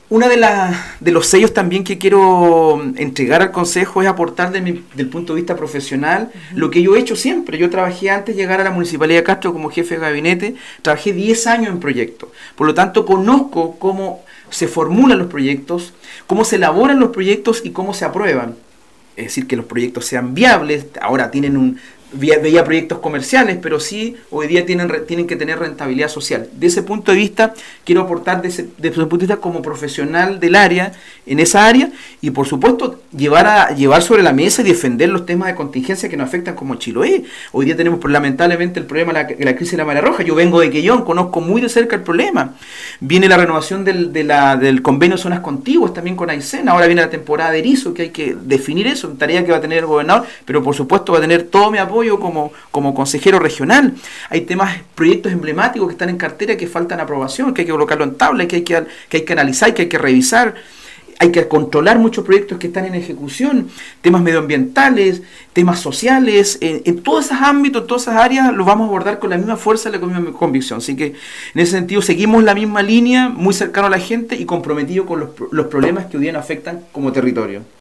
Una de los sellos también que quiero entregar al Consejo es aportar del punto de vista profesional lo que yo he hecho siempre. Yo trabajé antes de llegar a la Municipalidad de Castro como jefe de gabinete, trabajé 10 años en proyectos. Por lo tanto, conozco cómo se formulan los proyectos, cómo se elaboran los proyectos y cómo se aprueban. Es decir, que los proyectos sean viables. Ahora veía proyectos comerciales, pero sí hoy día tienen que tener rentabilidad social. De ese punto de vista, quiero aportar desde ese punto de vista como profesional del área, en esa área, y por supuesto llevar sobre la mesa y defender los temas de contingencia que nos afectan como Chiloé. Hoy día tenemos lamentablemente el problema de la crisis de la marea roja. Yo vengo de Quellón, conozco muy de cerca el problema. Viene la renovación del convenio de zonas contiguas también con Aysén. Ahora viene la temporada de erizo, que hay que definir eso, tarea que va a tener el gobernador, pero por supuesto va a tener todo mi apoyo como consejero regional. Hay proyectos emblemáticos que están en cartera que faltan aprobación, que hay que colocarlo en tabla, que hay que analizar, que hay que revisar. Hay que controlar muchos proyectos que están en ejecución, temas medioambientales, temas sociales, en todos esos ámbitos, todas esas áreas, los vamos a abordar con la misma fuerza y la misma convicción. Así que en ese sentido seguimos la misma línea, muy cercano a la gente y comprometido con los problemas que hoy día nos afectan como territorio.